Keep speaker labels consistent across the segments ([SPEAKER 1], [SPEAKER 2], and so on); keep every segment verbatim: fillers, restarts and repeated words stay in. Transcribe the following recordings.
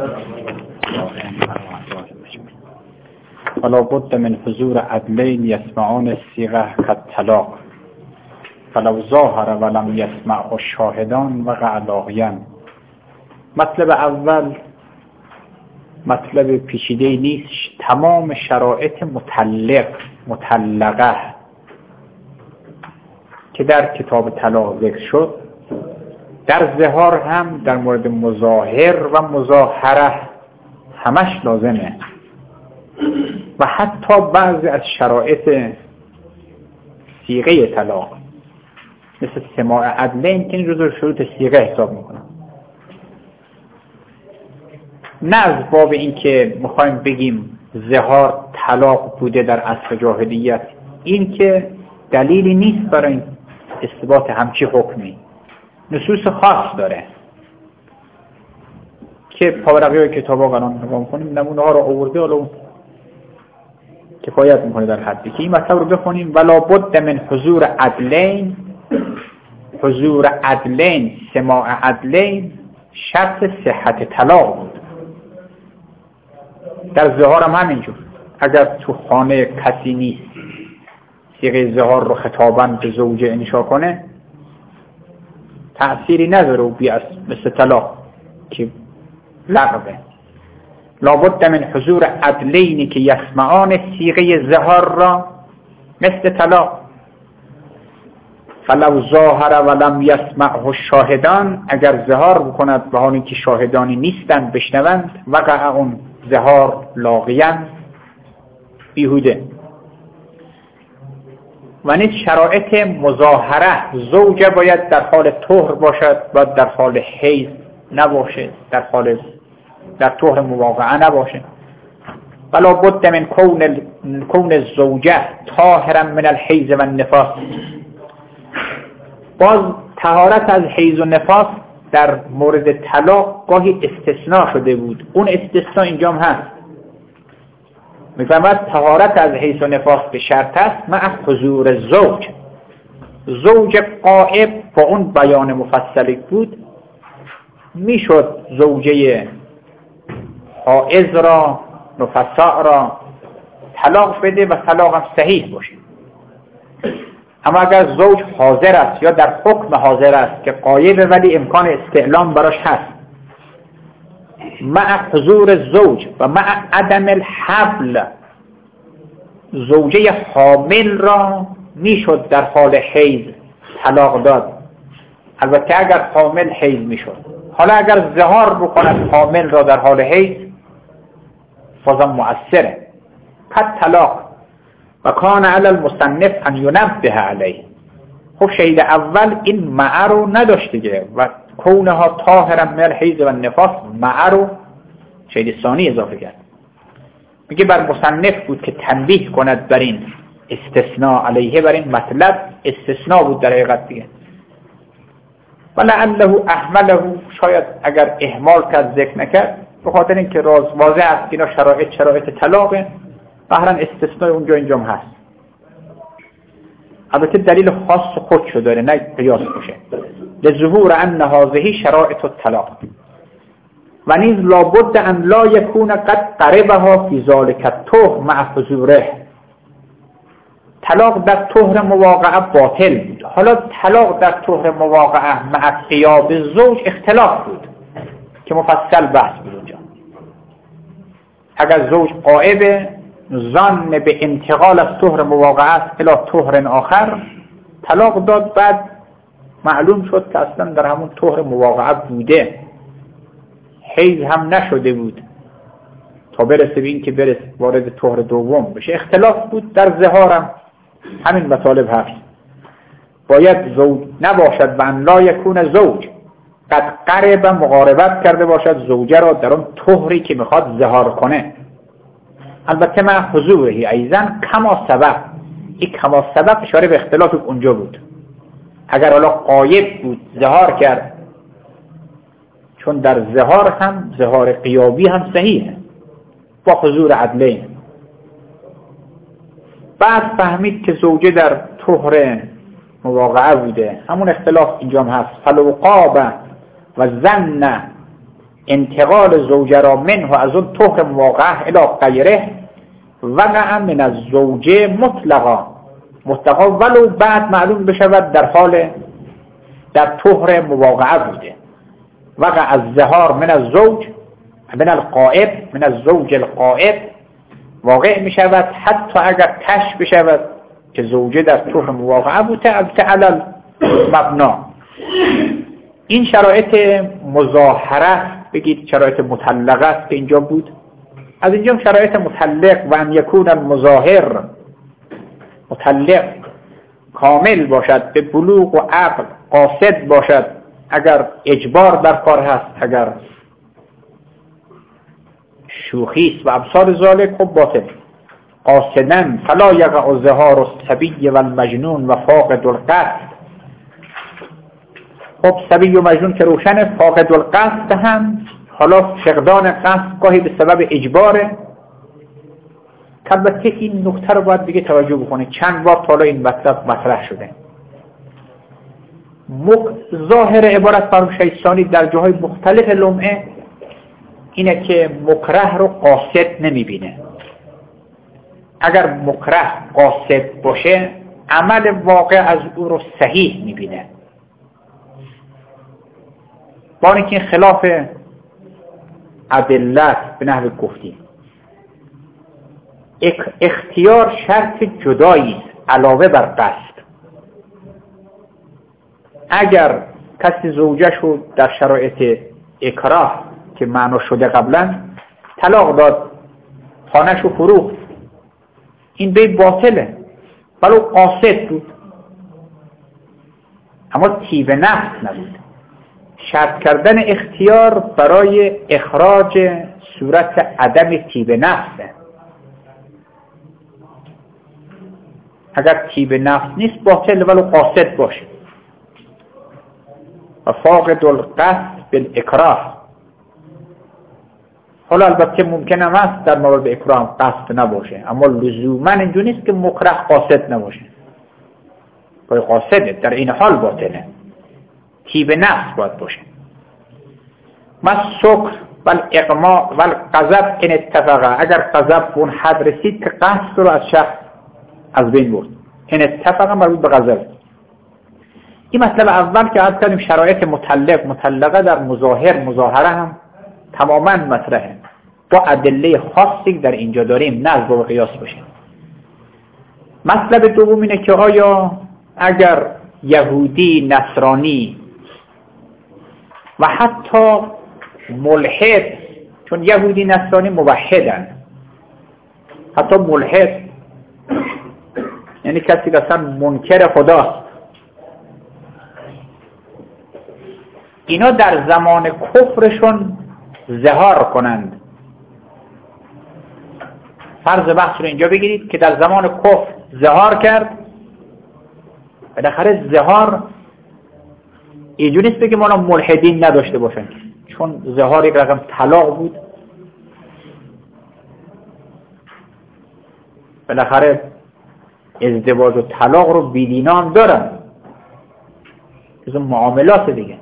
[SPEAKER 1] فلا بد من حضور عدلین یسمعان الصیغه کالطلاق فلو ظاهر ولم یسمع الشاهدان وقع لاغیا. مطلب اول مطلب پیچیده نیست، تمام شرایط مطلق مطلقه که در کتاب طلاق ذکر شد در ظهار هم در مورد مظاهر و مظاهره همش لازمه و حتی بعضی از شرایط صیغه طلاق مثل سماع عدلین که این جزو شروط صیغه حساب میکنم. نه از باب این که میخوایم بگیم ظهار طلاق بوده در عصر جاهلیت، این که دلیلی نیست برای این اثبات همچی حکمی، نصوص خاص داره که پاورقی کتاب ها قرآن نگاه کنیم نمونه ها رو آورده، حالا کفایت میکنه در حدی که این مطلب رو بخونیم. ولا بد من حضور عدلین، حضور عدلین سماع عدلین شرط صحت طلاق بود. در ظهار هم همینجور، اگر تو خانه کسی نیست صیغه ظهار رو خطاباً به زوجه انشا کنه تأثیری نداره و بیاس مثل طلاق که لغوه. لابد من حضور عدلینی که یسمعان صیغه ظهار را مثل طلاق. فلو ظاهر ولم یسمعه الشاهدان، اگر ظهار بکند به حالی که شاهدانی نیستند بشنوند وقع اون ظهار لاغیاً بیهوده. و نیز شرایط مظاهره، زوجه باید در حال طهر باشد و در حال حیض نباشه، در حال در طهر مواقعه نباشه. ولا بد من کون کون الزوجه طاهرا من الحیض و النفاس. باز طهارت از حیض و نفاس در مورد طلاق گاهی استثناء شده بود، اون استثناء اینجا هم هست. میفهمد طهارت از حیض و نفاس به شرط است مع حضور زوج. زوج غائب با اون بیان مفصلی بود میشد زوجه حائض را نفساء را طلاق بده و طلاق هم صحیح باشه. اما اگر زوج حاضر است یا در حکم حاضر است که غایبه ولی امکان استعلام براش هست، مع حضور زوج و مع عدم الحبل، زوجه حامل را میشد در حال حیض طلاق داد، البته اگر حامل حیض میشد. حالا اگر ظهار بکند حامل را در حال حیض بازم مؤثره قد طلاق. و کان علی المصنف ان ینبه علیه. خب شهید اول این مع رو نداشت دیگه و کونها طاهرا من الحیض و النفاس مع رو شهید ثانی اضافه کرد. میگه بر مصنف بود که تنبیه کند بر این استثناء علیه، بر این مطلب استثناء بود در حقیقت دیگه. ولعله احمله، شاید اگر اهمال کرد ذکر نکرد به خاطر اینکه راز واضح است اینا شرایط شرایط طلاقه و هر استثناء اونجا اینجا هست. البته دلیل خاص خودشو داره نه قیاس باشه. لظهور ان هذه شرایط الطلاق. و نیز لابد ان لا یکون قد قربها فی ذلک الطهر مع حضوره. طلاق در طهر مواقعه باطل بود. حالا طلاق در طهر مواقعه مع غیاب زوج اختلاف بود که مفصل بحث بود اونجا. اگر زوج غائب ظن به انتقال از طهر مواقعه است الی طهر آخر طلاق داد، بعد معلوم شد که اصلا در همون طهر مواقعه بوده، حیض هم نشده بود تا برسه به این که برسه وارد طهر دوم بشه. اختلاف بود در ظهارم همین مطالب هست. باید زوج نباشد و ان لا یکون زوج قد قرب مقاربت کرده باشد زوجه را در اون طهری که میخواد ظهار کنه. البته مع حضورهی ایزن کما سبب، این کما سبب اشاره به اختلاف اونجا بود. اگر حالا غایب بود ظهار کرد، چون در ظهار هم ظهار غیابی هم صحیحه با حضور عدلین. بعد فهمید که زوجه در طهر مواقعه بوده، همون اختلاف اینجا هم هست. فلو قاب و ظن انتقال زوجه را منه از اون طهر مواقعه الی غیره وقع من الزوجه مطلقا مطلقا ولو بعد معلوم بشود در حال در طهر مواقعه بوده. وقع از ظهار من الزوج من القائب من الزوج القائب واقع می شود حتی اگر کشف بشود که زوجه در طهر مواقعه بوده البته علل مبنا. این شرایط مظاهره بگید شرایط مطلقه است که اینجا بود. از اینجا شرایط مطلق و ان یکون المظاهر مطلق کامل باشد به بلوغ و عقل قاصد باشد اگر اجبار در کار هست اگر شوخی و ابصار ذالک خب باطل. قاصدن فلا یقع الظهار الصبی و المجنون و فاقد القصد. خب صبی و مجنون که روشن، فاقد القصد هم حالا فقدان قصد گاهی به سبب اجباره. البته این نکته رو باید دیگه توجه بکنید، چند بار تا حالا این مطلب مطرح شده. ظاهر عبارت فرمایش ثانی در جاهای مختلف لمعه اینه که مکره رو قاصد نمیبینه. اگر مکره قاصد باشه عمل واقع از او رو صحیح میبینه، با اینکه خلاف ادلت به نحو گفتیم. اختیار شرط جدایی است علاوه بر قصد. اگر کسی زوجش رو در شرایط اکراه که معنا شده قبلا طلاق داد، خانه‌ش رو فروخت، این بی باطله ولو قاصد بود، اما طیب نفس نبود. شرط کردن اختیار برای اخراج صورت عدم طیب نفسه. اگر طیب نفس نیست باطل ولو قاصد باشه. و فاقد القصد بالاکراه. حالا البته ممکن هم است در مورد اکراه قصد نباشه، اما لزوما اینجوری نیست که مکره قاصد نباشه. باید قاصده، در این حال باطله، طیب نفس باید باشه. ما سکر ول اقماع ول غضب این اتفاقه. اگر غضب به اون حد رسید که قصد رو از شخص از بین برد، این اتفاقه مربوط به غضب. این مطلب اول که عرض کردیم شرایط مطلق مطلقه در مظاهر مظاهره هم تماما مطرحه، با ادله خاصی در اینجا داریم، نه از باب قیاس باشه. مطلب دوم اینه که آیا اگر یهودی، نصرانی و حتی ملحد، چون یهودی نصرانی موحدن، حتی ملحد یعنی کسی که اصلا منکر خداست، اینا در زمان کفرشون ظهار کنند. فرض بحث رو اینجا بگیرید که در زمان کفر ظهار کرد. بالاخره ظهار اینجوری نیست بگیم اونا ملحدین نداشته باشن، چون ظهار یک رقم طلاق بود. بالاخره ازدواج و طلاق رو بیدینان دارن، از معاملات دیگه.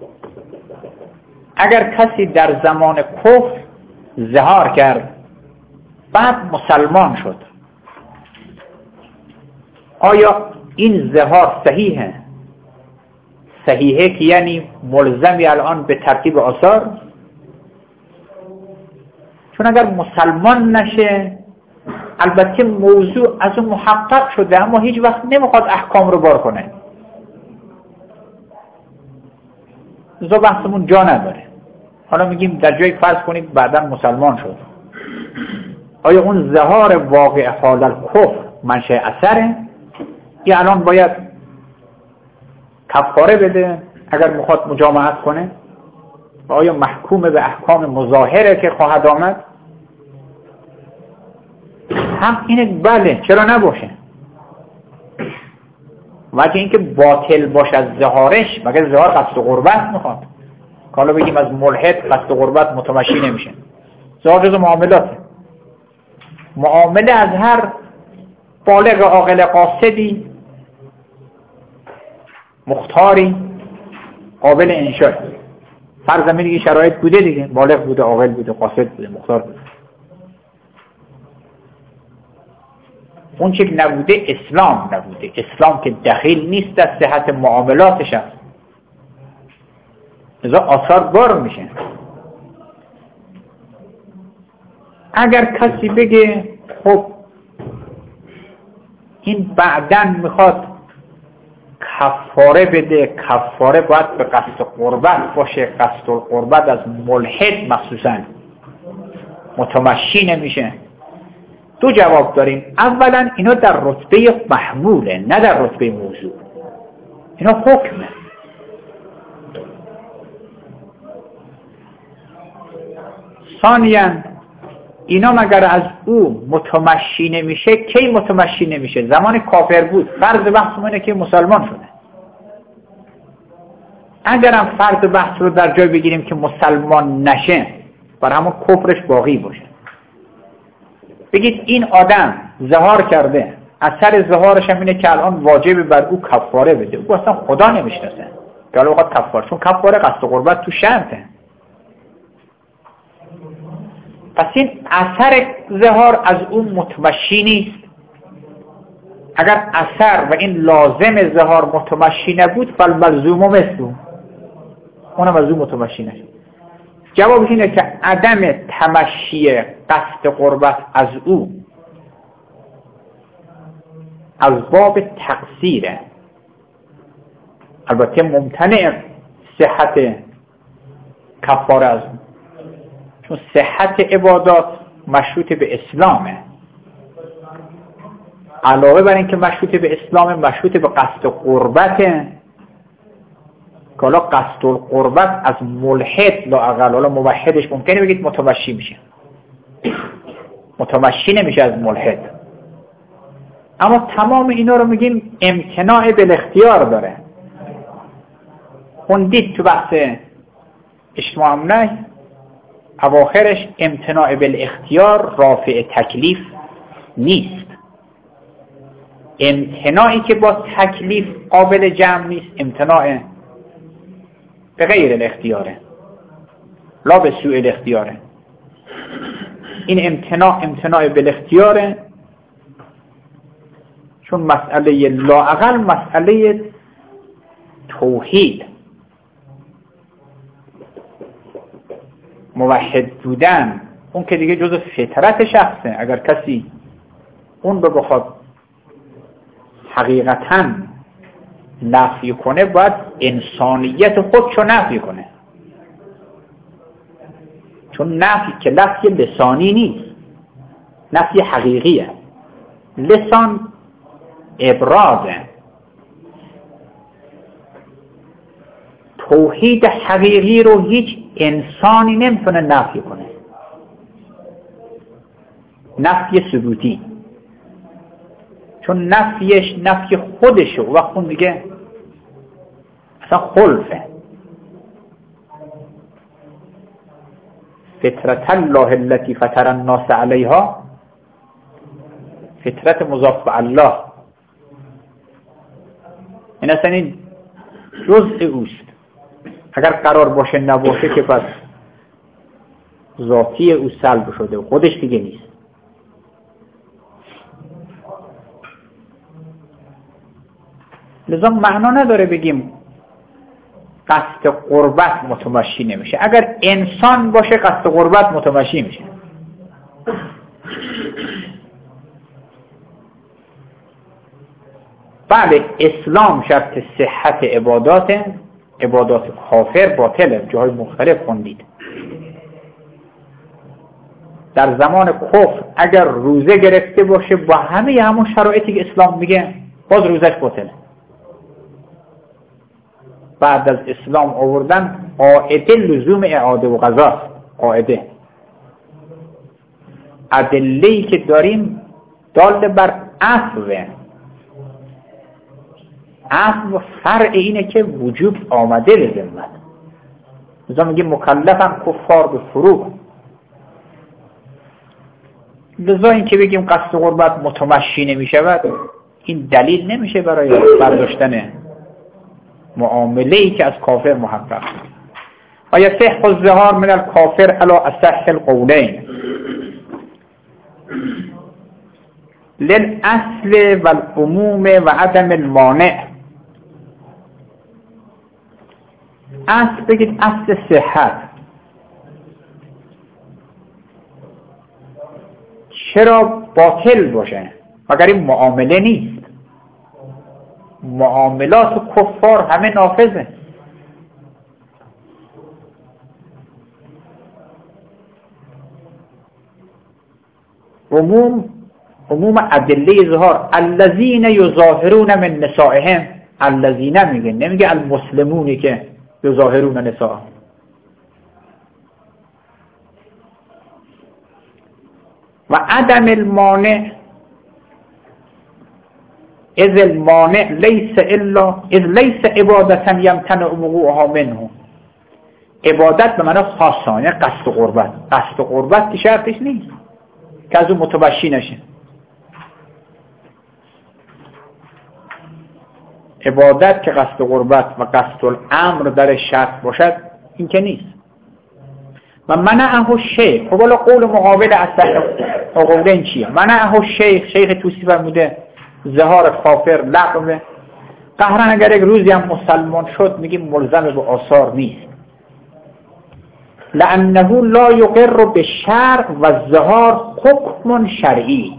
[SPEAKER 1] اگر کسی در زمان کفر ظهار کرد بعد مسلمان شد، آیا این ظهار صحیحه؟ صحیحه که یعنی ملزمی الان به ترتیب آثار؟ چون اگر مسلمان نشه البته موضوع از اون محقق شده، اما هیچ وقت نمیخواد احکام رو بار کنه، زو بحثمون جا نداره. حالا میگیم در جای فرض کنید بعدا مسلمان شد، آیا اون ظهار واقع حال الکفر منشأ اثره یا الان باید کفاره بده اگر میخواد مجامعت کنه؟ و آیا محکوم به احکام مظاهره که خواهد آمد؟ هم اینه بله، چرا نباشه. وجه اینکه باطل باشه از ظهارش، مگر ظهار قصد و قربت میخواد؟ که حالا بگیم از ملحد قصد و قربت متمشی نمیشه. ظهار جز معاملاته، معامله از هر بالغ عاقل قاصدی مختاری قابل انشاء. سرزمین دیگه شرایط بوده دیگه، بالغ بوده، عاقل بوده، قاصد بوده، مختار بوده. اون چیز نبوده اسلام نبوده. اسلام که دخیل نیست در صحت معاملاتش هست، لذا آثار بار میشه. اگر کسی بگه خب این بعدن میخواد کفاره بده، کفاره باید به قصد قربت باشه، قصد القربت از ملحد مخصوصا متمشی نمیشه. دو جواب داریم. اولا اینا در رتبه محموله، نه در رتبه موضوع. اینا حکمه. ثانیاً اینا مگر از او متمشی نمیشه؟ کی متمشی نمیشه؟ زمان کافر بود. فرض بحث اینه که مسلمان شده. اگرم فرض بحث رو در جای بگیریم که مسلمان نشه، بر همون کفرش باقی باشه، بگید این آدم ظهار کرده، اثر ظهارش هم اینه که الان واجب بر او کفاره بده، او اصلا خدا نمیشناسه که الان وقت کفاره، چون کفاره قصد قربت تو شرطه. پس این اثر ظهار از اون متمشی نیست. اگر اثر و این لازم ظهار متمشی نبود، فالملزوم مثلو، اونم از اون متمشی نشد. جوابش اینه که عدم تمشی قصد قربت از او از باب تقصیره. البته ممتنع صحت کفاره از اون، چون صحت عبادات مشروط به اسلامه. علاوه بر این که مشروط به اسلام، مشروط به قصد قربته که حالا قصد القربت از ملحد لااقل، حالا موحدش ممکنه بگید متمشی میشه، متمشی نمیشه از ملحد. اما تمام اینا رو میگیم امتناع بالاختیار داره. خوندید تو بحث اجتماع امنه اواخرش امتناع بالاختیار رافع تکلیف نیست. امتناعی که با تکلیف قابل جمع نیست امتناع به غیر الاختیاره، لا به سوء الاختیاره. این امتناع امتناع بالاختیاره، چون مسئله لااقل مسئله توحید، موحد بودن، اون که دیگه جز فطرت شخصه. اگر کسی اون رو بخواد حقیقتاً نفی کنه، باید انسانیت خودشو نفی کنه، چون نفی که لفظ لسانی نیست، نفی حقیقیه. لسان ابرازه. توحید حقیقی رو هیچ انسانی نمیتونه نفی کنه، نفی ثبوتی، چون نفیش نفی خودشه و اون دیگه اصلا خلفه. فطرت الله التي فطر الناس علیها، فطرت مضاف به الله، این اصلا این جزء اوست. اگر قرار باشه نباشه که پس ذاتی او سلب شده و خودش دیگه نیست. لذا معنا نداره بگیم قصد قربت متمشی نمیشه. اگر انسان باشه قصد قربت متمشی میشه. بله، اسلام شرط صحت عبادات، عبادات کافر باطله، جاهای مختلف خوندید. در زمان کفر اگر روزه گرفته باشه با همه همون شرایطی که اسلام میگه، باز روزش باطله. بعد از اسلام آوردن قاعده لزوم اعاده و قضا، قاعده ادله‌ای که داریم دال بر عفوه. عفو فرع اینه که وجوب آمده به ذمت. لذا میگه مکلفن کفار به فروغ. لذا این که بگیم قصد قربت متمشی نمیشود، این دلیل نمیشه برای برداشتن معامله‌ای که از کافر محقق. و یصح الظهار من الکافر علی اصح القولین للاصل والعموم و عدم المانع. اصل بگید اصل صحت. چرا باطل باشه؟ مگر این معامله نیست؟ معاملات و کفار همه نافذه. عموم عموم ادله ظهار الذین یظاهرون من نسائهم، الذین میگه، نمیگه المسلمونی که یظاهرون نساء. و عدم المانع اذ المانع لیس الا اذ لیس عبادتا یمتنع وقوعها منه. عبادت به معنی خاصانه قصد و قربت. قصد و قربت که شرطش نیست که از اون متبشی نشه. عبادت که قصد و قربت و قصد الامر در شرط باشد این که نیست. و منعه الشیخ، خب حالا قول مقابل اصح قولین چیه؟ منعه الشیخ، شیخ توسی فرموده ظهار کافر لغوه. قهرن اگر یک روزی هم مسلمان شد میگیم ملزم به آثار نیست. لانه لا یقر بالشرع و الظهار حکم شرعی.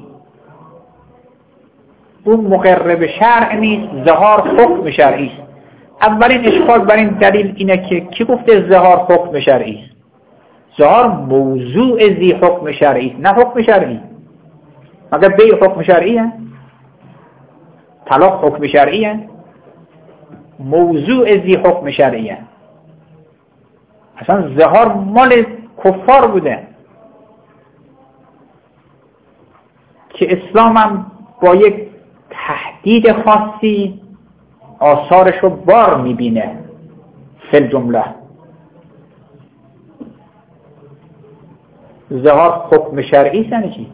[SPEAKER 1] اون مقر به شرع نیست، ظهار حکم شرعی است. اولین اشکال بر این دلیل اینه که کی گفته ظهار حکم شرعی است؟ ظهار موضوع ذی حکم شرعی است، نه حکم شرعی. مگر بیع حکم شرعیه؟ طلاق حکم شرعیه؟ موضوع ذی حکم شرعیه. اصلا ظهار مال کفار بوده که اسلام هم با یک تهدید خاصی آثارش رو بار میبینه. فی الجمله ظهار حکم شرعی سنه چی؟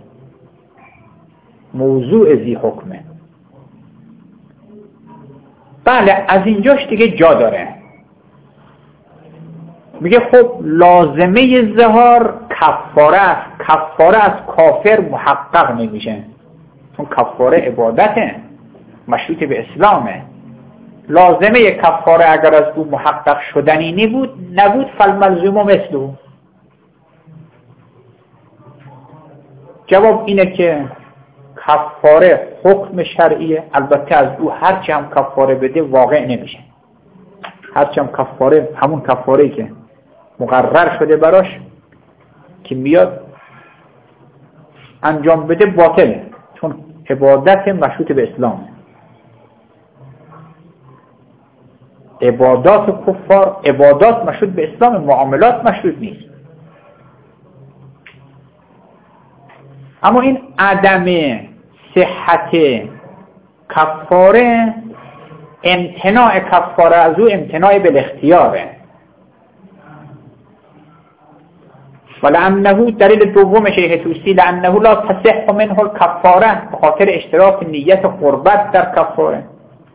[SPEAKER 1] موضوع ذی حکمه. بله از اینجاش دیگه جا داره. میگه خب لازمه ظهار کفاره است. کفاره از کافر محقق نمیشه چون کفاره عبادته، مشروط به اسلامه. لازمه کفاره اگر از او محقق شدنی نبود نبود فالملزوم مثله. جواب اینه که کفاره حکم شرعیه. البته از او هرچی هم کفاره بده واقع نمیشه. هرچی هم کفاره، همون کفاره‌ای که مقرر شده براش که میاد انجام بده باطله چون عبادت مشروط به اسلام. عبادات کفار عبادات مشروط به اسلام، معاملات مشروط نیست. اما این عدم صحت کفاره امتناع کفاره از او امتناع بالاختیاره. ولعنه دلیل دوم شیخ توسی لعنه لا تصح منه الکفاره، به خاطر اشتراک نیت قربت در کفاره.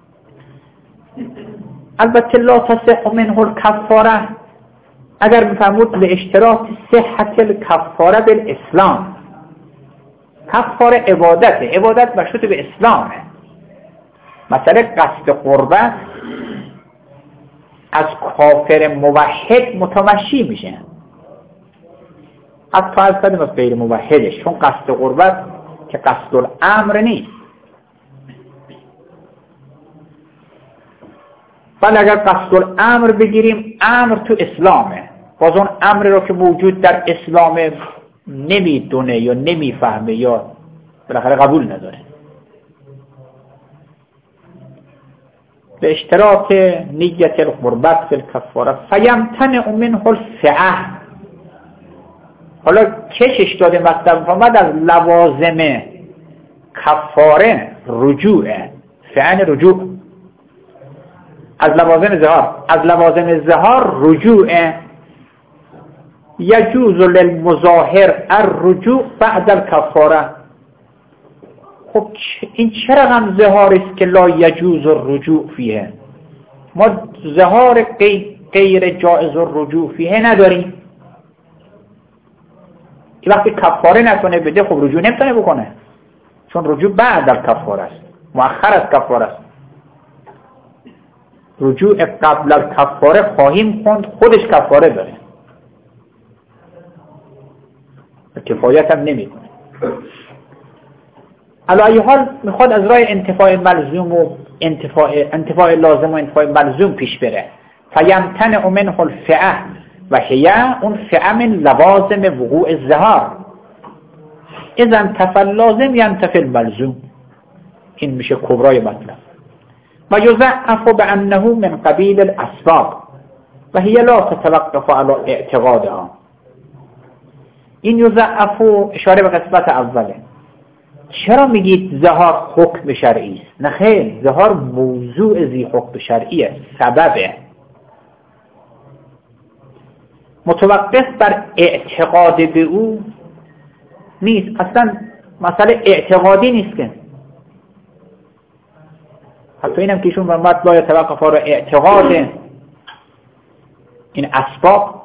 [SPEAKER 1] البته لا تصح منه الکفاره اگر میفرمود لاشتراک صحت الکفاره بالاسلام. کفاره عبادته، عبادت مشروط به اسلامه. مثلا قصد قربت از کافر موحد متمشی میشه، حتی از قدم از غیر موحدش، چون قصد قربت که قصد الامر نیست. ولی اگر قصد الامر بگیریم امر تو اسلامه، باز اون امر رو که موجود در اسلام نمیدونه یا نمیفهمه یا بالاخره قبول نداره. به اشتراک نیت القربت فی الکفاره فیمتنع منه الفعه. حالا کشش داده مطلب فرمد از لوازم کفاره رجوعه. فعل رجوع از لوازم ظهار، از لوازم ظهار رجوعه. یجوز للمظاهر الرجوع بعد الکفاره. خب این چرا هم ظهار است که لا یجوز الرجوع فیه؟ ما ظهار غیر جائز الرجوع فیه نداریم. که وقتی کفاره نتونه بده خب رجوع نمیتونه بکنه، چون رجوع بعد از کفاره است، مؤخر از کفاره است. رجوع قبل از کفاره خواهیم خوند خودش کفاره داره، کفایت هم نمی کنه. علی حال میخواد از راه انتفاع ملزوم و انتفاع, انتفاع لازم و انتفاع ملزوم پیش بره. فیمتنع منه الفعه و هی اون فعه من لوازم وقوع الظهار، اذا انتفع لازم ینتفع الملزوم. این میشه کبرای مطلب. و یضعف بانه من قبیل الاسباب و هی لا تتوقف علی اعتقادها. این یضعف اشاره به قسمت اوله. چرا میگید ظهار حکم شرعی است؟ نه خیر، ظهار موضوع ذی حکم شرعی است، سببه، متوقف بر اعتقاد به او نیست. اصلا مسئله اعتقادی نیست که، حتی اینم که ایشون فرمود لا یتوقف را اعتقاد این اسباب.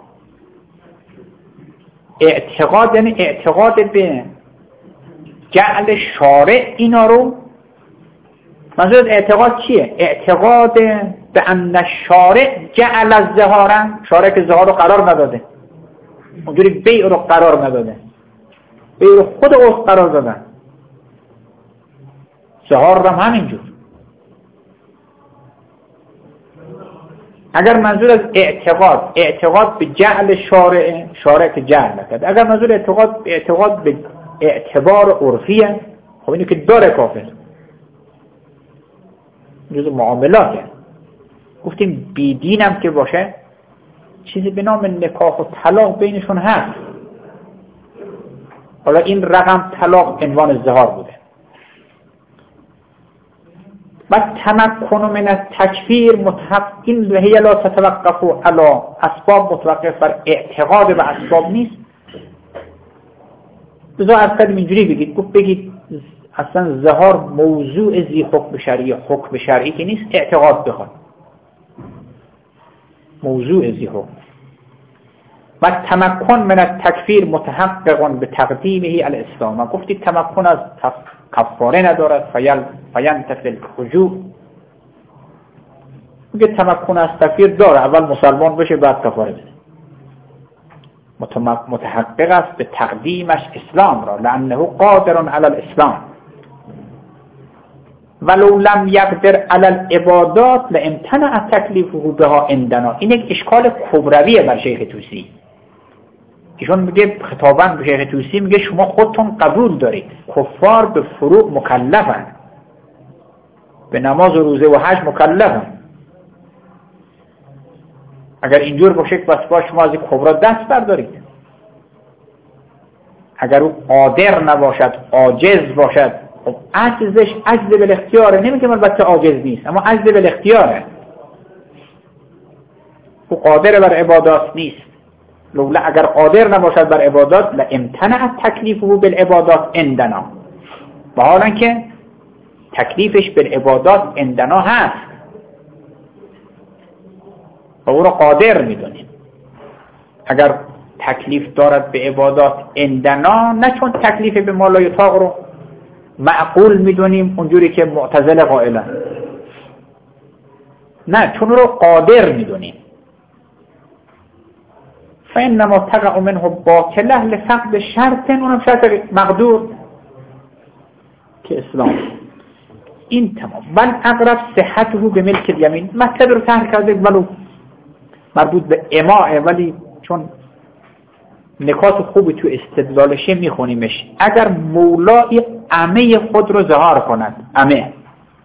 [SPEAKER 1] اعتقاد یعنی اعتقاد به جعل شارع اینا رو. منظور اعتقاد چیه؟ اعتقاد به ان الشارع جعل الظهار، شارع که ظهار رو قرار نداده، اونجوری بیع رو قرار نداده، بیع رو خود اوست قرار دادن، ظهار رو هم همینجور. اگر منظور از اعتقاد اعتقاد به جعل شارع، شارع که جعل نکرد، اگر منظور اعتقاد اعتقاد به اعتبار عرفیه، خب اینو که داره کافر، جزء معاملاته. گفتیم بیدینم که باشه چیزی به نام نکاح و طلاق بینشون هست. حالا این رقم طلاق عنوان الظهار بوده. و تمکن من التکفیر متحق، این هی لا تتوقف علی اسباب، متوقف بر اعتقاد به اسباب نیست. بذار از قدیم اینجوری بگید، گفت بگید اصلا ظهار موضوع ذی حکم شرعی، حکم شرعی که نیست، اعتقاد بخواد، موضوع ذی حکم. و تمکن من التکفیر متحقق به تقدیمه الاسلام. و گفتید تمکن از کفاره ندارد، فیل فینتفی الرجوع. میگه تمکن از تکفیر داره، اول مسلمان بشه بعد کفاره بده. متحقق است به تقدیمش اسلام را، لانه قادر علی الاسلام ولو لم یقدر علی العبادات لامتنع تکلیفه بها عندنا. این یک اشکال کبرویه بر شیخ طوسی. ایشون میگه خطاباً به شیخ طوسی، میگه شما خودتون قبول دارید کفار به فروع مکلفن، به نماز و روزه و حج مکلفن. اگر اینجور باشه بس با شما از کبرا دست بردارید. اگر او قادر نباشد، عاجز باشد، خب عجزش عجز بالاختیاره. نمیگه البته عاجز نیست، اما عجز بالاختیاره. او قادر بر عبادات نیست. لولا اگر قادر نباشد بر عبادات لامتنع تکلیفه بالعبادات عندنا، و حالا که تکلیفش بالعبادات عندنا هست و او را قادر میدونیم. اگر تکلیف دارد به عبادات عندنا، نه چون تکلیف به ما لا یطاق رو معقول میدونیم اونجوری که معتزله قائلن، نه چون رو قادر میدونیم. فإنما تقع منه باطله لفقد شرط، اونم شرط مقدور که اسلام. این تمام. بل اقرب صحته به ملک الیمین. مطلب رو طرح کرده ولو مربوط به اماعه، ولی چون نکات خوبی تو استدلالشه میخونیمش. اگر مولای عمه خود رو ظهار کند، عمه،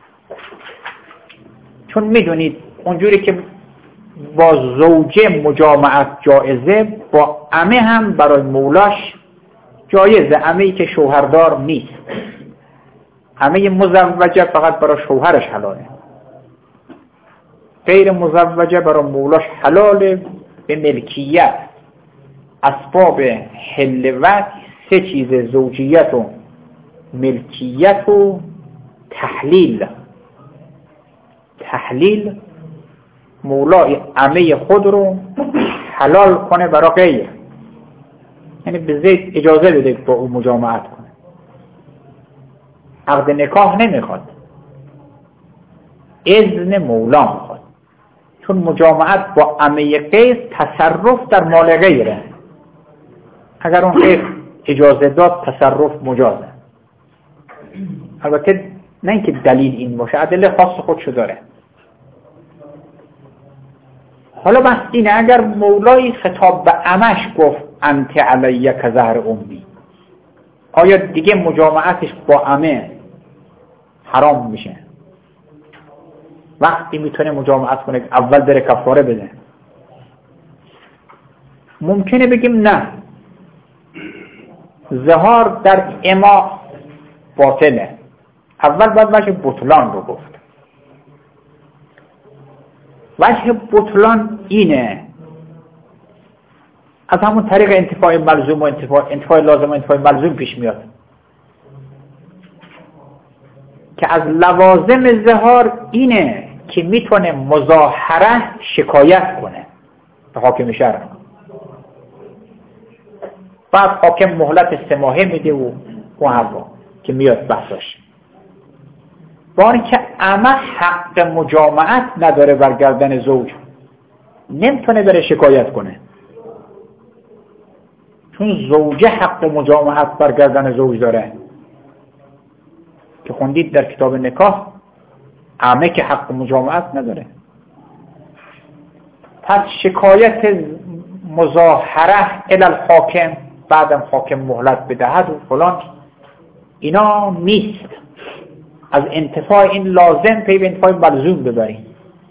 [SPEAKER 1] چون میدونید اونجوری که با زوجه مجامعت جایزه، با عمه هم برای مولاش جایزه. عمه‌ای که شوهردار نیست، عمه مزوجه فقط برای شوهرش حلاله، غیر مزوجه برای مولاش حلاله به ملکیت. اسباب حلوت سه چیز: زوجیت و ملکیت و تحلیل. تحلیل مولای عمه خود رو حلال کنه برای غیر، یعنی به زید اجازه بده با او مجامعت کنه. عقد نکاح نمیخواد، اذن مولا میخواد، چون مجامعت با عمه غیر تصرف در مال غیره. اگر اون غیر اجازه داد تصرف مجازه. البته نه اینکه دلیل این باشه، ادله خاص خودشو داره. حالا بس اینه اگر مولای خطاب به عمش گفت انت علیه کظهر امی، آیا دیگه مجامعتش با عمه حرام میشه؟ وقتی میتونه مجامعت کنه اول بره کفاره بده. ممکنه بگیم نه، ظهار در اما باطله. اول باید وجه بطلان رو گفت. وجه بطلان اینه، از همون طریق انتفاع ملزوم و انتفاع, انتفاع لازم و انتفاع ملزوم پیش میاد که از لوازم ظهار اینه که میتونه مظاهره شکایت کنه به حاکم شرع. بعد حاکم مهلت سه ماهه میده و و هوا که میاد بحثاش. باری که عمه حق مجامعت نداره بر گردن زوج، نمیتونه بره شکایت کنه، چون زوجه حق مجامعت بر گردن زوج داره که خوندید در کتاب نکاح. عمه که حق مجامعت نداره. پس شکایت مظاهره الی الحاکم، بعدم حاکم مهلت بدهد و فلان، اینا نیست. از انتفاع این لازم پی به انتفاع ملزوم ببریم.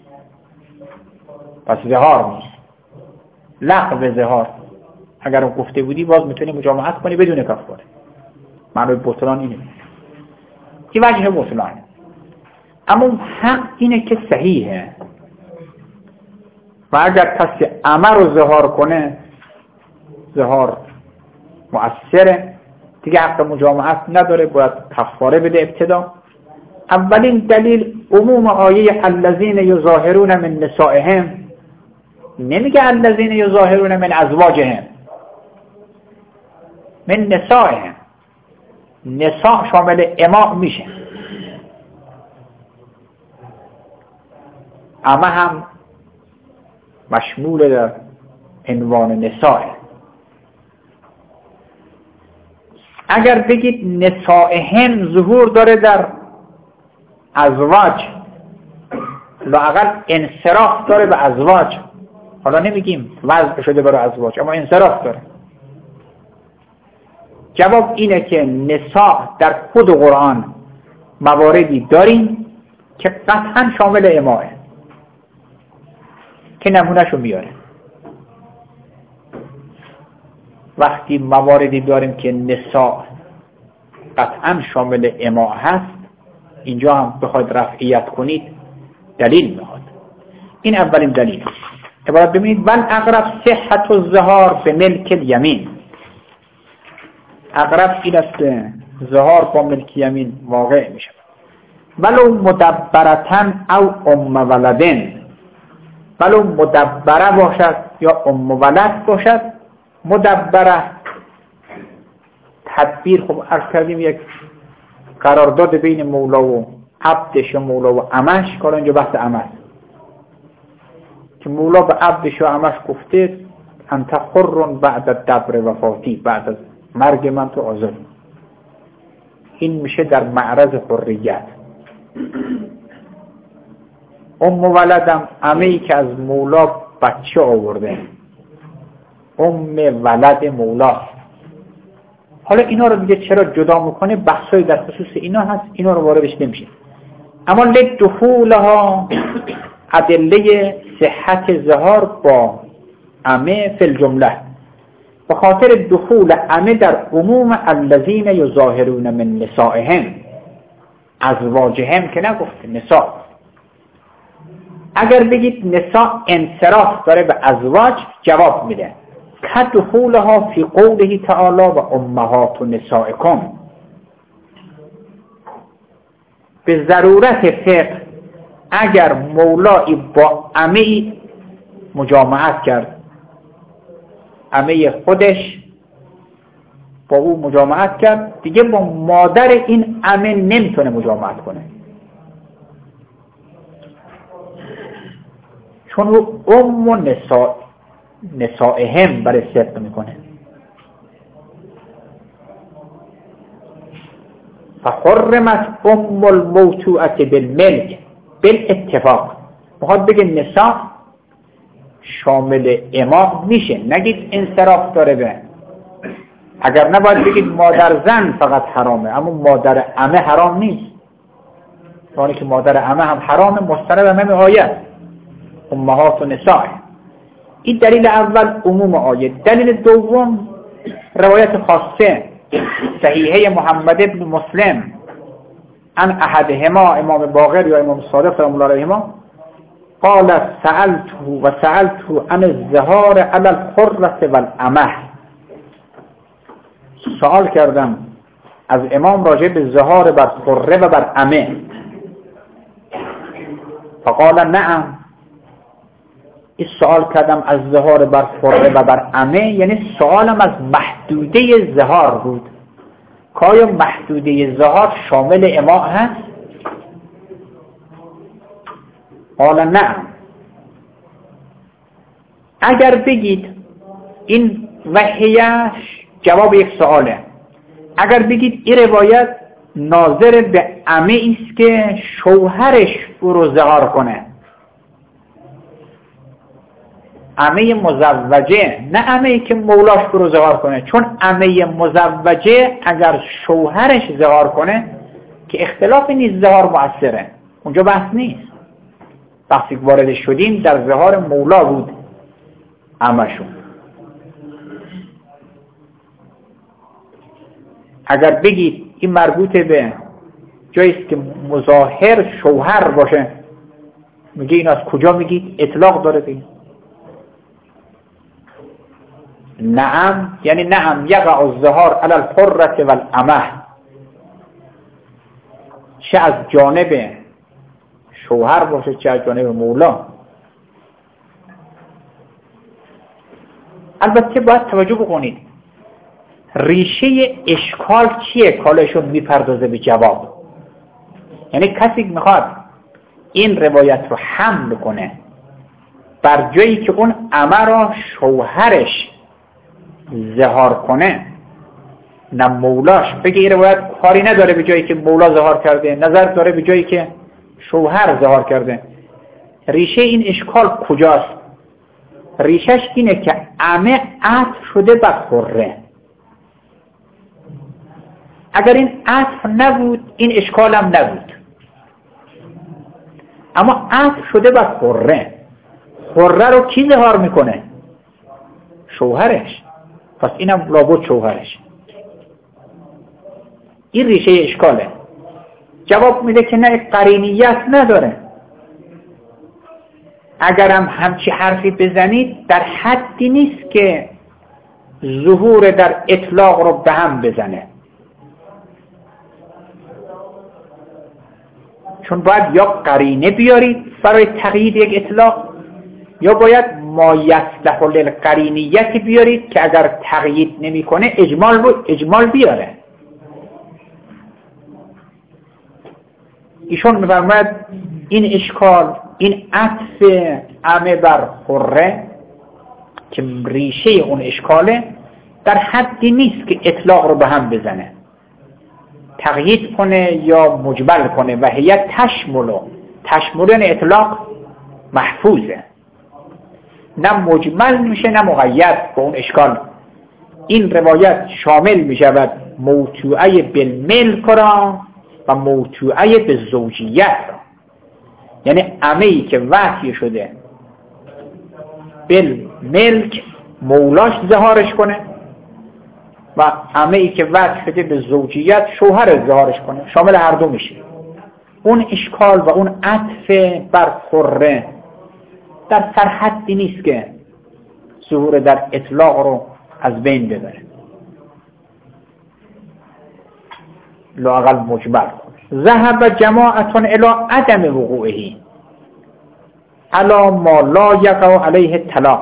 [SPEAKER 1] پس ظهار نیست، لغو ظهار. اگر اون گفته بودی باز میتونی مجامعت کنی بدون کفاره. معنی بطلان اینه، این وجه بطلانه. اما حق اینه که صحیحه و اگر کسی عمه رو ظهار کنه، ظهار مؤثره، دیگه حق مجامعت نداره، باید کفاره بده ابتدا. اولین دلیل عموم آیه الذین یظاهرون من نسائهم، نمیگه الذین یظاهرون من ازواجهم، من نسائهم. نساء شامل اماء میشه، اما هم مشمول در عنوان نساء. اگر بگید نسائهم ظهور داره در ازواج، لااقل انصراف داره به ازواج، حالا نمیگیم وضع شده برای ازواج، اما انصراف داره. جواب اینه که نساء در خود قرآن مواردی داریم که قطعا شامل اماء، که نمونهشو میاره. وقتی مواردی داریم که نساء قطعا شامل اماء هست، اینجا هم بخواید رفعیت کنید دلیل میخواد. این اولین دلیل. عبارت ببینید بل اقرب صحت الظهار به ملک الیمین. اقرب این است که ظهار با ملک یمین واقع میشه، ولو مدبرتن او ام ولدن، ولو مدبره باشد یا ام ولد باشد. مدبره تدبیر، خب عرض کردیم یک قرارداد بین مولا و عبدش و مولا و عمش، کار اینجا بحث عمش که مولا به عبدش و عمش گفته انت حر بعد الدبر وفاتی، بعد از مرگ من تو آزاد. این میشه در معرض حریت. ام ولدم عمه‌ای که از مولا بچه آورده، ام ولد مولا. حالا اینا رو دیگه چرا جدا میکنه؟ بحثای در خصوص اینا هست، اینا رو واردش نمیشه. اما لدخولها ادله صحت ظهار با عمه فی الجمله، به خاطر دخول عمه در عموم الذین یظاهرون من نسائهم، ازواجهم که نگفت نساء. اگر بگید نساء انصراف داره به ازواج، جواب میده کدخولها فی قوله تعالی و امهات نسائکم. به ضرورت فقه اگر مولایی با عمه مجامعت کرد، عمه خودش با او مجامعت کرد، دیگه با مادر این عمه نمیتونه مجامعت کنه، چون او ام و نساء نسائهم برای صدق میکنه. فحرمت ام الموتوعه بالملک بالاتفاق. میخواد بگه نساء شامل امام میشه، نگید انصراف داره به. اگر نباید بگید مادر زن فقط حرامه، اما مادر عمه حرام نیست، یعنی که مادر عمه هم حرامه مستند همه آیه امهات و نساء. این دلیل اول عموم آیه. دلیل دوم روایت خاصه صحیحه محمد ابن مسلم عن احدهما، امام باقر یا امام صادق رحمه الله علیهما، قال سألته و سألته عن الزهار علی الحرة والامه. سوال کردم از امام راجع به زهار بر حره و بر امه. فقال نعم. این سوال کردم از زهار بر حره و بر امه، یعنی سوالم از محدوده زهار بود که آیا محدوده زهار شامل اماء هست؟ قال نعم. اگر بگید این وحیش جواب یک سواله، اگر بگید این روایت ناظر به عمه ایست که شوهرش او رو زهار کنه، عمه مزوجه، نه عمه ای که مولاش او رو زهار کنه، چون عمه مزوجه اگر شوهرش زهار کنه که اختلاف نیست زهار مؤثره، اونجا بحث نیست. وقتی وارد شدیم در زهار مولا بود عمه‌شون. اگر بگید این مربوط به جاییست که مظاهر شوهر باشه، میگه این از کجا میگید؟ اطلاق داره بگید. نعم یعنی نعم یقع الزهار علی الحرة والامه، چه از جانب شوهر باشه چه از جانب مولا. البته باید توجه بکنید ریشه اشکال چیه کالشون میپردازه به جواب. یعنی کسی میخواد این روایت رو حمل کنه بر جایی که اون عمه را شوهرش زهار کنه، نه مولاش، بگه این روایت کاری نداره به جایی که مولا زهار کرده، نظر داره به جایی که شوهر زهار کرده. ریشه این اشکال کجاست؟ ریشش اینه که عمه عطف شده بر حره. اگر این عطف نبود این اشکال هم نبود، اما عطف شده بر حره. حره رو کی زهار میکنه؟ شوهرش. پس اینم لابد شوهرش. این ریشه اشکاله. جواب میده که نه، قرینیت نداره. اگرم همچی حرفی بزنید در حدی نیست که ظهور در اطلاق رو به هم بزنه، چون باید یا قرینه بیارید برای تقیید یک اطلاق، یا باید ما یصلح للقرینیت بیارید که اگر تقیید نمیکنه اجمال بود اجمال بیاره. ایشون میفرماید این اشکال، این عطف عمه بر حره که ریشه اون اشکاله در حدی نیست که اطلاق رو به هم بزنه، تقیید کنه یا مجمل کنه. و هی تشملو تشملن اطلاق محفوظه، نه مجمل میشه نه مقید به اون اشکال. این روایت شامل میشود موتوعه بالملک را و موتوعه به زوجیت را، یعنی عمه‌ای که وحی شده بالملک مولاش زهارش کنه و عمه‌ای که وحی شده به زوجیت شوهر زهارش کنه، شامل هر دو میشه. اون اشکال و اون عطف بر حره در سرحدی نیست که ظهور در اطلاق رو از بین ببره، لااقل مجمل کنه. ذهب جماعتون الی عدم وقوعه. علی ما لا یقع علیه الطلاق.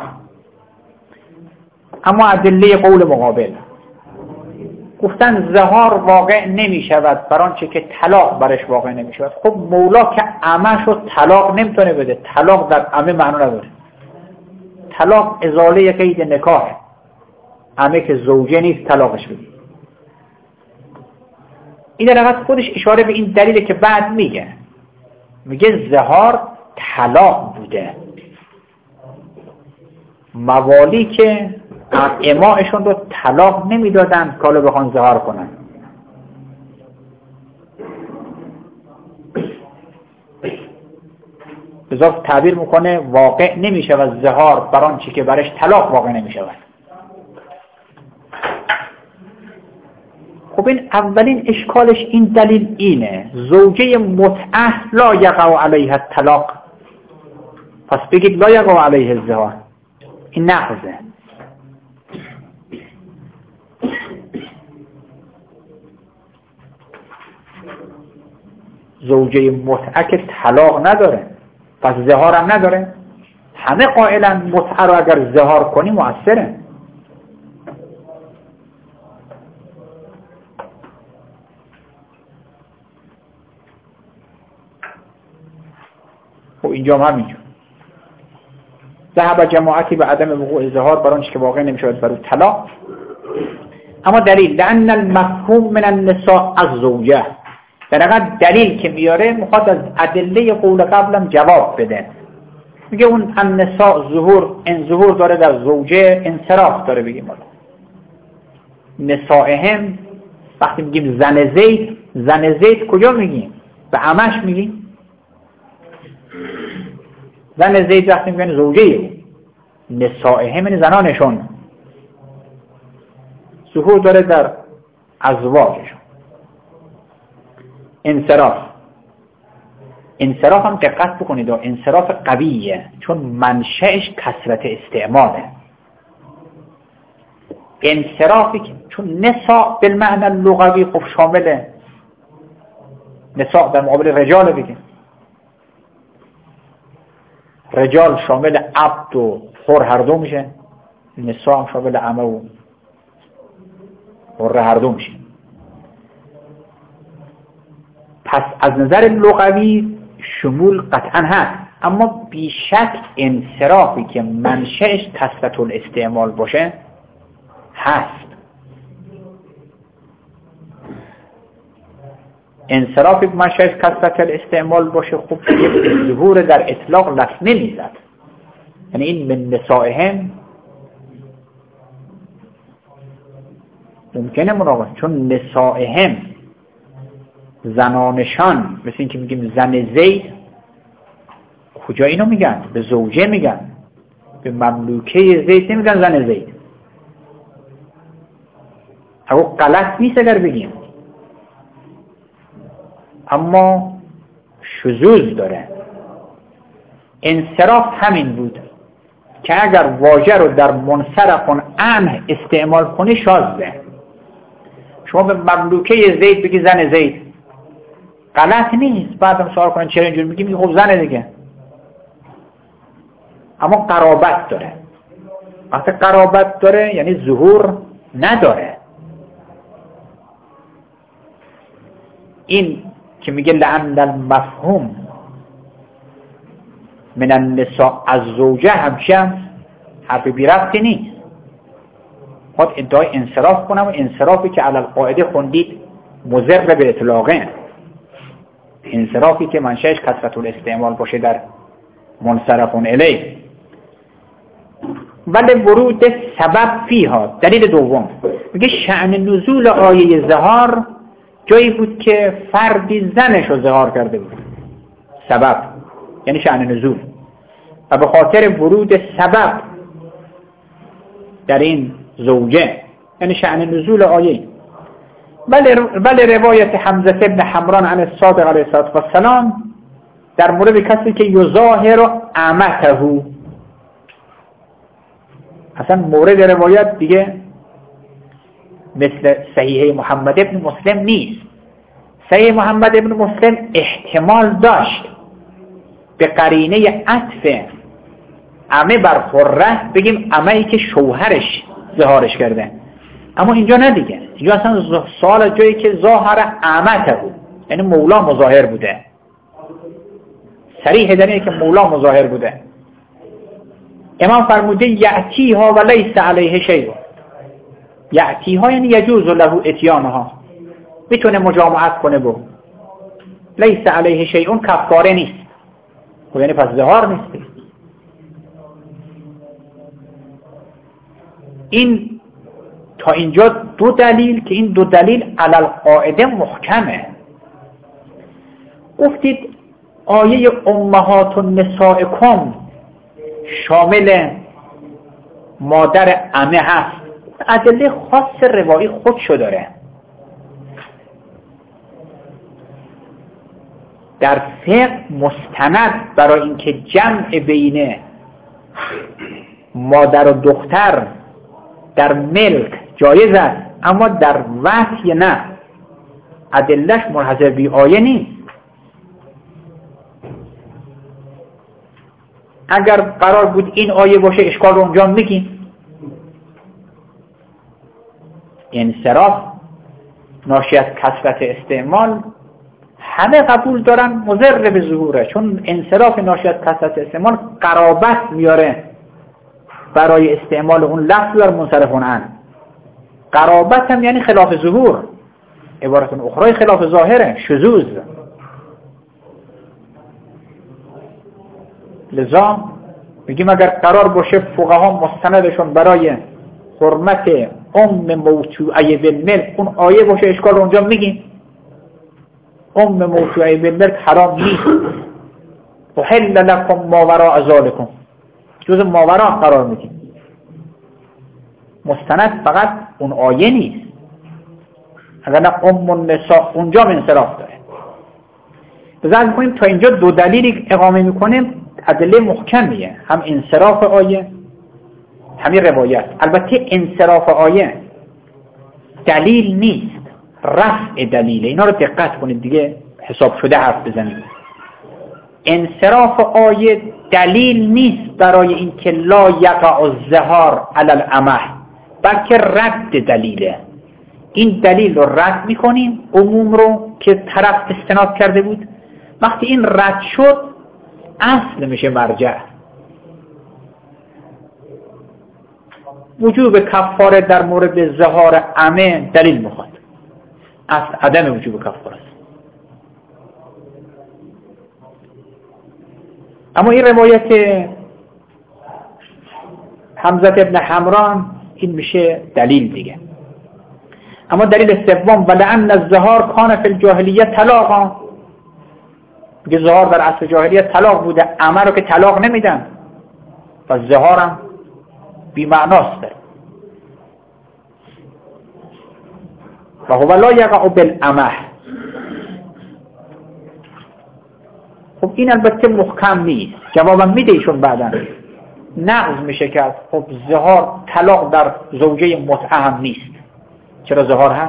[SPEAKER 1] اما ادله قول مقابل گفتن زهار واقع نمی شود بر آنچه که طلاق برش واقع نمی شود. خب مولا که عمه شو طلاق نمیتونه بده، طلاق در عمه معنا نداره. طلاق ازاله قید نکاح، عمه که زوجه نیست طلاقش بده. این در حقیقت خودش اشاره به این دلیله که بعد میگه میگه زهار طلاق بوده. موالی که امایشون رو طلاق نمیدادن که حالا بخوان زهار کنن. بذار تعبیر میکنه واقع نمیشود زهار بر آن چی که برش طلاق واقع نمیشود. خب این اولین اشکالش این دلیل اینه زوجه متعه لا یقع علیها الطلاق، پس بگید لا یقع علیه الزهار. این نقضه. زوجه متعه که طلاق نداره پس زهار هم نداره. همه قائلا متعه رو اگر زهار کنی مؤثره. خب اینجا هم همینجور ذهب جماعتی به عدم وقوع زهار بر آنچه که واقع نمیشود برای طلاق. اما دلیل لأن المفهوم من النساء الزوجه، در حقیقت دلیل که میاره میخواد از ادله قول قبلم جواب بده. میگه اون النساء ظهور، این ظهور داره در زوجه، انصراف داره. بگیم نسائهم وقتی میگیم زن زید، زن زید کجا میگیم؟ به عمش میگیم. زن زید وقتی میگن زوجه، نسائهم یعنی زنانشون، ظهور داره در ازواجشون. انصراف، انصراف هم دقت بکنید، انصراف قویه چون منشأش کثرت استعماله. انصرافی که چون نساء بالمعنی لغوی خب شامله، نساء در مقابل رجال بگیم، رجال شامل عبد و حر هر دو میشه، نساء هم شامل عمه و حر هر دو میشه. پس از نظر لغوی شمول قطعا هست، اما بیشک انصرافی که منشأش کثرت الاستعمال باشه هست. انصرافی که منشأش کثرت الاستعمال باشه خب یک ظهور در اطلاق لفظ نمیزد. یعنی این من نسائهم ممکنه مناقض، چون نسائهم زنانشان، مثل این که میگیم زن زید، کجا اینو میگن؟ به زوجه میگن، به مملوکه زید نمیگن زن زید. او غلط نیست اگر بگیم، اما شذوذ داره. انصراف همین بود که اگر واژه رو در منصرف عنه استعمال کنی شاذه. شما به مملوکه زید بگی زن زید غلط نیست، بعدم سوال کنن چرا اینجور میگی، میگی خب زنه دیگه، اما قرابت داره. وقتی قرابت داره یعنی ظهور نداره. این که میگه لعن المفهوم من النساء الزوجه همشه حرف بی ربطی نیست. خود ادعای انصراف کنم و انصرافی که علی القاعده خوندید مضر به اطلاقه، انصرافی که منشأش کثرت الاستعمال باشه در منصرف الیه. ولی ورود سبب فیها، دلیل دوم میگه شأن نزول آیه زهار جایی بود که فردی زنش رو زهار کرده بود، سبب یعنی شأن نزول، و به خاطر ورود سبب در این زوجه یعنی شأن نزول آیه. بله بله روایت حمزه ابن حمران عن الصادق علیه السلام در مورد کسی که یظاهر امته، اصلا مورد روایت دیگه مثل صحیح محمد ابن مسلم نیست. صحیح محمد ابن مسلم احتمال داشت به قرینه عطف عمه بر حره بگیم عمه‌ای که شوهرش ظهارش کرده. اما اینجا نه دیگه، اینجا اصلا سوال جایی که ظاهر عمته بود، یعنی مولا مظاهر بوده، صریح در اینه که مولا مظاهر بوده. امام فرموده یعتیها و لیس علیه شیء. یعتیها یعنی یجوز له اتیانها، میتونه مجامعت کنه با لیس علیه شیء، کفاره نیست. خب یعنی پس ظهار نیست. این تا اینجا دو دلیل که این دو دلیل علی القاعده محکمه. گفتید آیه امهات نسائکم شامل مادر عمه هست، ادله خاص روایی خودشو داره. در فقه مستند برای اینکه جمع بین مادر و دختر در ملک جایز است، اما در وحی نه، ادلهش منحصر به آیه نیست. اگر قرار بود این آیه باشه اشکال رو اونجا میگیم. انصراف ناشی از کثرت استعمال همه قبول دارن مضر به ظهوره، چون انصراف ناشی از کثرت استعمال قرابت میاره برای استعمال اون لفظ در منصرفون عن. قرابت هم یعنی خلاف ظهور، عبارت اخرى خلاف ظاهره، شذوذ. لذا میگیم اگر قرار باشه فقها مستندشون برای حرمت ام موتوعه بالملک اون آیه باشه اشکال اونجا میگیم. ام موتوعه بالملک حرام نیست. احل لکم ما وراء ذالکم، جز ماوراء قرار میدیم. مستند فقط اون آیه نیست. اگر نه ام النساء اونجا انصراف داره. بذار میکنیم تا اینجا دو دلیلی اقامه میکنیم، ادله محکمیه، هم انصراف آیه همین روایت. البته انصراف آیه دلیل نیست، رفع دلیله. اینا رو دقت کنید دیگه، حساب شده حرف بزنید. انصراف آیه دلیل نیست برای اینکه لا یقع الظهار علی العمه، بلکه رد دلیله. این دلیل رو رد میکنیم، عموم رو که طرف استناد کرده بود. وقتی این رد شد اصل میشه مرجع. وجوب کفاره در مورد ظهار عمه دلیل میخواد، اصل عدم وجوب کفاره است. اما این روایت حمزه ابن حمران این میشه دلیل دیگه. اما دلیل سوم ولعن الظهار کان فی الجاهلیه طلاقا، میگه ظهار در عصر جاهلیت طلاق بوده، عمه رو که طلاق نمیدن و ظهارم بی معناست. و هو لا یقع بالعمه. خب این البته محکم نیست، جوابم میده ایشون بعدن نقض میشه کرد. خب ظهار طلاق در زوجه متعه هم نیست، چرا ظهار هست؟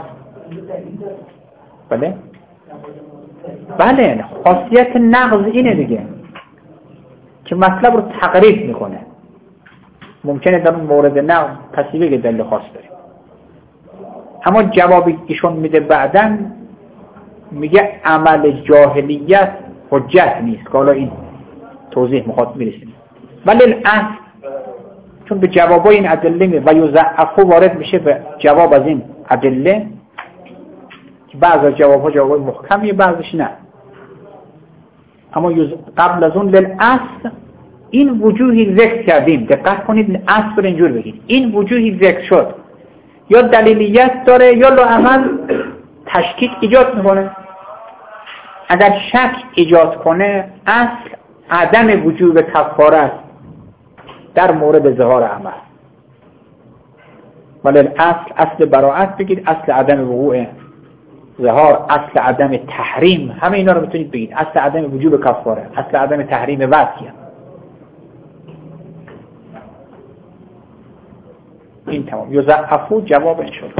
[SPEAKER 1] بله بله خاصیت نقض اینه دیگه که مطلب رو تقریب میکنه. ممکنه در اون مورد نقض کسی بگه دلیل خاص داریم، اما جوابی ایشون میده بعدن میگه عمل جاهلیت حجت نیست، که حالا این توضیح میخواد میرسیم. ولی الاصل چون به جوابای این ادله می و یضعف وارد میشه به جواب از این ادله که بعض از جوابها جوابای محکمیه بعضش نه. اما قبل از اون للاصل این وجوهی ذکر کردیم، دقت کنید اصل رو اینجور بگید. این وجوهی ذکر شد یا دلیلیت داره یا لااقل تشکیک ایجاد میکنه. اگر شک ایجاد کنه اصل عدم وجوب کفاره است در مورد ظهار عمل. ولی اصل اصل براءت بگید، اصل عدم وقوع ظهار، اصل عدم تحریم، همه اینا رو میتونید بگید. اصل عدم وجوب کفاره، اصل عدم تحریم وصیه. این تمام. یضعفو جواب ان شاء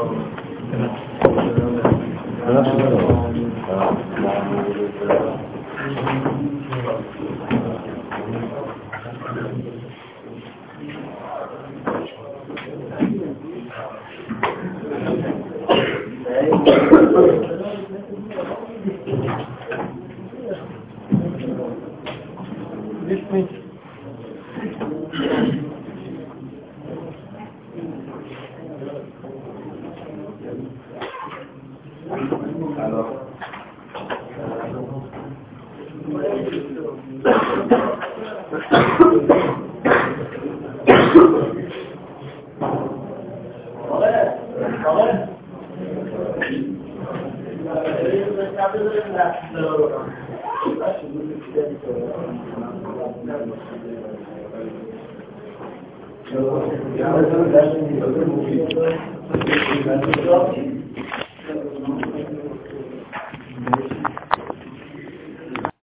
[SPEAKER 1] الله.
[SPEAKER 2] Thank you.